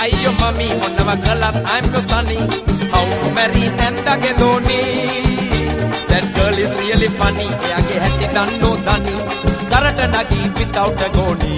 Ayo mami, on never color, I'm no sunny. How to marry Nanda Gedoni. That girl is really funny. Yage hatti danno dani. Karatanagi without a goni.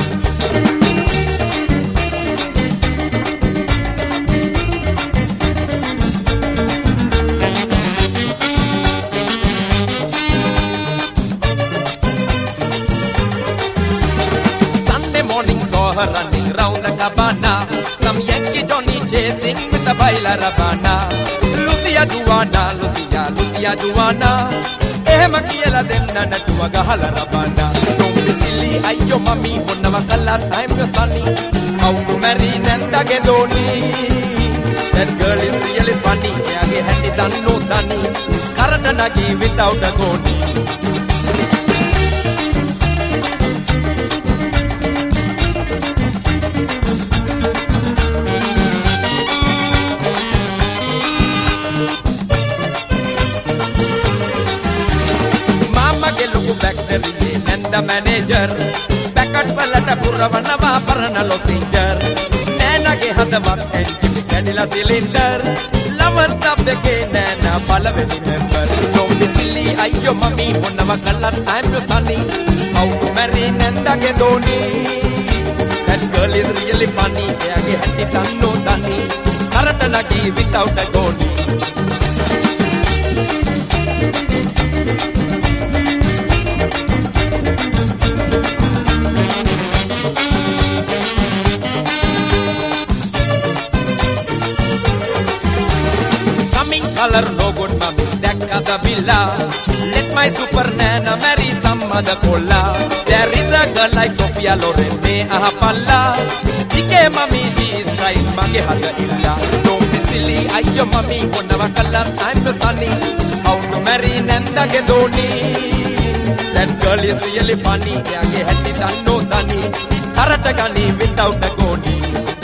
Sunday morning saw her running round the cabana. Some Yankee Johnny chasing with a baila rabana. Lucia Juana, Lucia, Lucia Juana. Eh makiela denna na tuaga hala rabana. Don't be silly, ayo mami, one of a color time your sunny. How to marry Nanda Gedoni. That girl is really funny. Yage hatti danno dani. Karatanagi without a goni. And the manager back at Palata Puravanava Paranalo singer Nana ke Hadavat and Jimmy Cadilla cylinder Lovers stop the cane and a Palavani member. Don't be silly, ayo mami, one of a color, I'm your sunny. How to marry Nanda Gedoni. That girl is really funny. Yage hatti danno dani. Karatanagi without a goni. Color no good mami, dekka the villa. Let my super nana marry some other cola. There is a girl like Sophia Loren, me ahapalla. Dike mami, she is trying mage hada illa. Don't be silly, ayo mami, one of a color, I'm the sunny. How to marry Nanda Gedoni. That girl is really funny. Yage hatti danno dani. Karatagani without a goni.